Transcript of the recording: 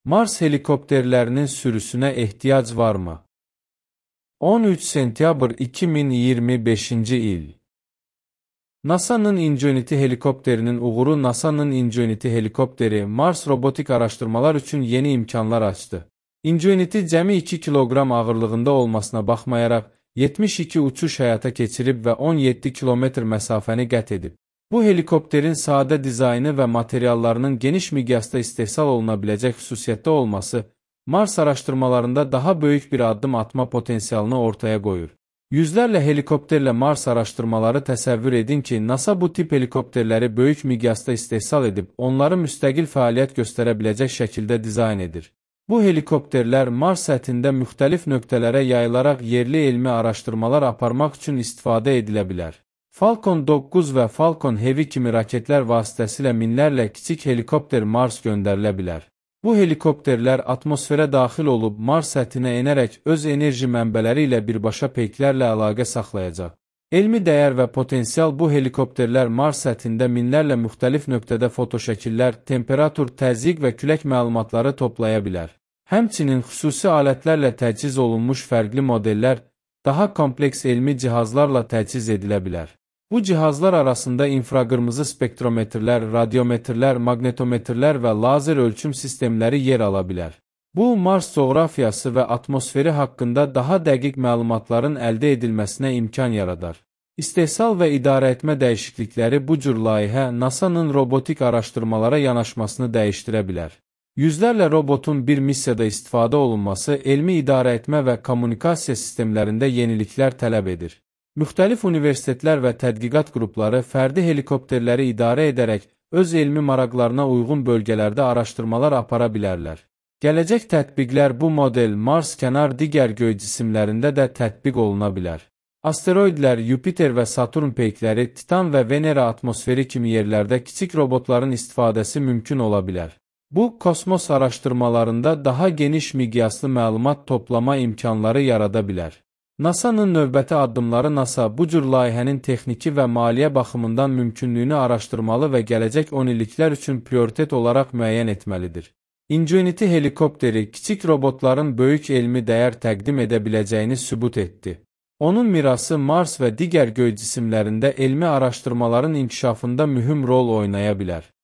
Mars helikopterlərinin sürüsünə ehtiyac varmı? 13 sentyabr 2025-ci il. NASA'nın Ingenuity helikopterinin uğuru NASA'nın Ingenuity helikopteri Mars robotik araşdırmalar üçün yeni imkanlar açdı. Ingenuity cəmi 2 kiloqram ağırlığında olmasına baxmayaraq, 72 uçuş həyata keçirib və 17 kilometr məsafəni qət edib. Bu helikopterin sadə dizaynı və materiallarının geniş miqyasda istehsal oluna biləcək xüsusiyyətdə olması, Mars araşdırmalarında daha böyük bir addım atma potensialını ortaya qoyur. Yüzlərlə helikopterlə Mars araşdırmaları təsəvvür edin ki, NASA bu tip helikopterləri böyük miqyasda istehsal edib, onları müstəqil fəaliyyət göstərə biləcək şəkildə dizayn edir. Bu helikopterlər Mars səthində müxtəlif nöqtələrə yayılaraq yerli elmi araşdırmalar aparmaq üçün istifadə edilə bilər. Falcon 9 və Falcon Heavy kimi raketlər vasitəsilə minlərlə kiçik helikopter Mars göndərilə bilər. Bu helikopterlər atmosferə daxil olub Mars səthinə enərək öz enerji mənbələri ilə birbaşa peyklərlə əlaqə saxlayacaq. Elmi dəyər və potensial bu helikopterlər Mars səthində minlərlə müxtəlif nöqtədə fotoşəkillər, temperatur, təzyiq və külək məlumatları toplaya bilər. Həmçinin xüsusi alətlərlə təchiz olunmuş fərqli modellər daha kompleks elmi cihazlarla təchiz edilə bilər. Bu cihazlar arasında infraqırmızı spektrometrlər, radiometrlər, maqnetometrlər və lazer ölçüm sistemləri yer ala bilər. Bu, Mars coğrafiyası və atmosferi haqqında daha dəqiq məlumatların əldə edilməsinə imkan yaradar. İstehsal və idarəetmə dəyişiklikləri bu cür layihə NASA'nın robotik araşdırmalara yanaşmasını dəyişdirə bilər. Yüzlərlə robotun bir missiyada istifadə olunması elmi idarəetmə və kommunikasiya sistemlərində yeniliklər tələb edir. Müxtəlif universitetlər və tədqiqat qrupları fərdi helikopterləri idarə edərək öz elmi maraqlarına uyğun bölgələrdə araşdırmalar apara bilərlər. Gələcək tətbiqlər bu model Mars kənar digər göy cisimlərində də tətbiq oluna bilər. Asteroidlər, Yupiter və Saturn peykləri, Titan və Venera atmosferi kimi yerlərdə kiçik robotların istifadəsi mümkün ola bilər. Bu, kosmos araşdırmalarında daha geniş miqyaslı məlumat toplama imkanları yarada bilər. NASA'nın növbəti addımları NASA bu cür layihənin texniki və maliyyə baxımından mümkünlüyünü araşdırmalı və gələcək 10 illiklər üçün prioritet olaraq müəyyən etməlidir. Ingenuity helikopteri kiçik robotların böyük elmi dəyər təqdim edə biləcəyini sübut etdi. Onun mirası Mars və digər göy cisimlərində elmi araşdırmaların inkişafında mühüm rol oynaya bilər.